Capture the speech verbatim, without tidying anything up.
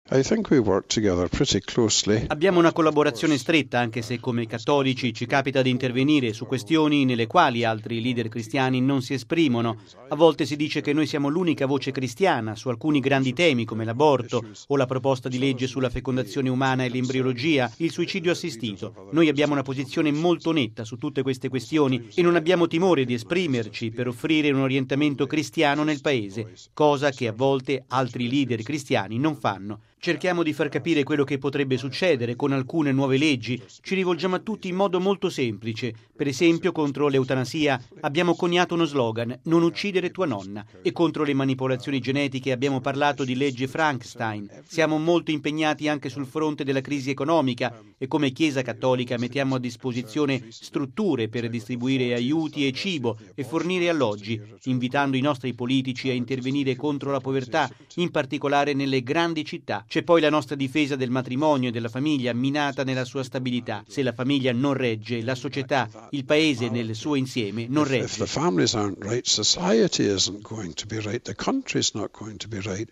I think we work together pretty closely. Abbiamo una collaborazione stretta, anche se come cattolici ci capita di intervenire su questioni nelle quali altri leader cristiani non si esprimono. A volte si dice che noi siamo l'unica voce cristiana su alcuni grandi temi come l'aborto o la proposta di legge sulla fecondazione umana e l'embriologia, il suicidio assistito. Noi abbiamo una posizione molto netta su tutte queste questioni e non abbiamo timore di esprimerci per offrire un orientamento cristiano nel paese, cosa che a volte altri leader cristiani non fanno. Cerchiamo di far capire quello che potrebbe succedere con alcune nuove leggi. Ci rivolgiamo a tutti in modo molto semplice. Per esempio, contro l'eutanasia abbiamo coniato uno slogan: non uccidere tua nonna. E contro le manipolazioni genetiche abbiamo parlato di legge Frankenstein. Siamo molto impegnati anche sul fronte della crisi economica e come Chiesa Cattolica mettiamo a disposizione strutture per distribuire aiuti e cibo e fornire alloggi, invitando i nostri politici a intervenire contro la povertà, in particolare nelle grandi città. C'è poi la nostra difesa del matrimonio e della famiglia minata nella sua stabilità. Se la famiglia non regge, la società, il paese nel suo insieme non regge. If the families aren't right, society isn't going to be right, the country's not going to be right.